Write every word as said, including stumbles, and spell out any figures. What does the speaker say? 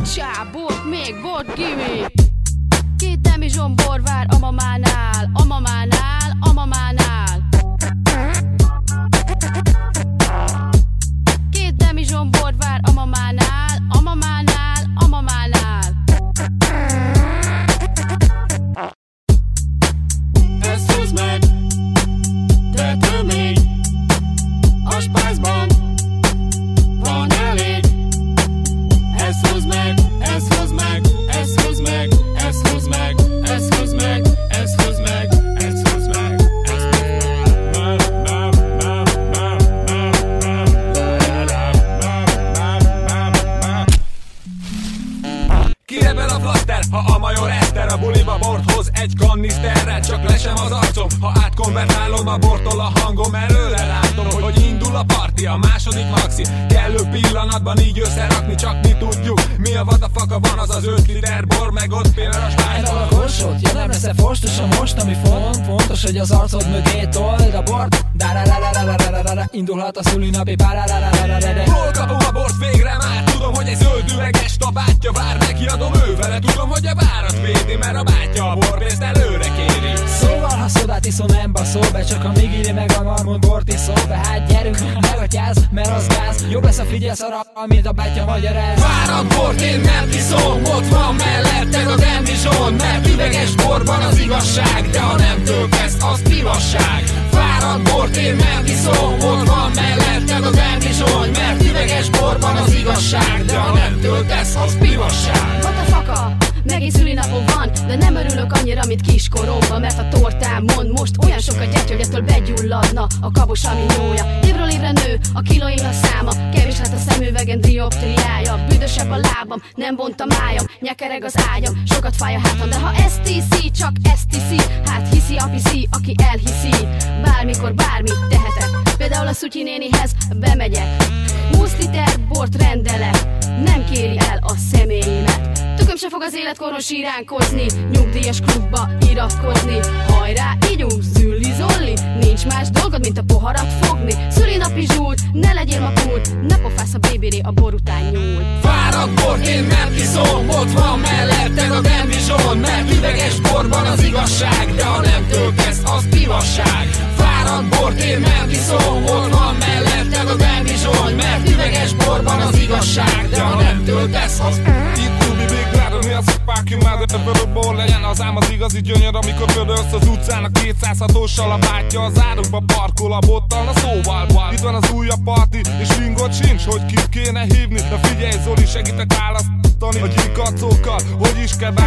Csá, bort, még bort, gimme. Két demizsom bor vár a mamánál, a mamánál, a mamánál. Két demizsom bor vár a mamánál, a mamánál, a mamánál. Ezt húzd meg, de tömény, a spájzban van elég. Ezt húzd meg, ezt húzd meg, ezt húzd meg, ezt húzd meg, ezt húzd meg, ezt húzd meg, ezt húzd meg, ezt Kirebel a flaster, ha a major eszter a buliba bort hoz egy kanniszterrel. Csak lesem az arcom, ha átkonvertálom a bortól a hangom. Előre látom, hogy indul a parti, a második maxi. Kellő pillanatban így összerakni, csak mi tudjuk. Mi a vatafaka van az az öt liter bor, meg ott pillanat a spájzban. A korsót, ja nem lesz-e fostosan most, ami font, fontos, hogy az arcod mögé told a bort. Indulhat a szülinapi párárárárárárárá. Hol kapom a bort végre már? Tudom, hogy egy zöld üveges a bátyja vár, neki adom ővele. Tudom, hogy a várat védi, mert a bátyja a borpénzt előre kéri. Szóval, ha szodát iszom, nem baszol be, csak a migiri meg a marmon bort iszol be. Hát gyerünk, megatyáz, mert az gáz. Jobb lesz a figyelsz arra, mint a bátyja magyaráz. Várat bort én nem iszom, ott van melletted a demizson. Mert üveges borban az igazság, de ha nem töltesz, az pivasság. Várat bort én nem iszom, ott van melletted a demizson. Mert üveges borban az igazság, de ha nem töltesz, az pivasság. Vatafaka, megint szülinapom van, de nem örülök annyira, mint kiskoromban. Mert a tortám mond most olyan sokat gyertya, hogy ettől begyulladna a kabos aminója. Évről évre nő a kilóimnak száma, kevés lett a szemüvegen dioptriája. Büdösebb a lábam, nem bont a májam, nyekereg az ágyam, sokat fáj a hátam. De ha ezt tiszi, csak ezt tiszi, hát hiszi a piszi, aki elhiszi. Bármikor bármit tehetek, például a Szutyi nénihez bemegyek. húsz liter bort rendelek, nem kéri el a személyemet. Tököm se fog az életkoron síránkozni, nyugdíjas klubba iratkozni. Hajrá, ígyunk, zülli zolli, nincs más dolgod, mint a poharat fogni. Szülinapi zsúlt, ne legyél ma cool, ne pofász a bébiré, a bor után nyúl. Várat bort én nem iszom, ott van melletted a demizson. Mert üveges borban az igazság, de ha nem töltesz, az pivasság. Várat bort én nem iszom, ott van melletted a demizson. Mert üveges borban az igazság, de ha nem töltesz, az... Itt Ruby Big Brother, mi az a fuck you mother, te bőröbból legyen az ám az igazi gyönyör, amikor vörölsz az utcán a kétszázhatossal, a bátyja az árokba parkol a bottal, na szóval bal. Itt van az újabb parti, és ringot sincs, hogy kit kéne hívni. Na figyelj Zoli, segítek választani a gyilkacókkal, hogy is kell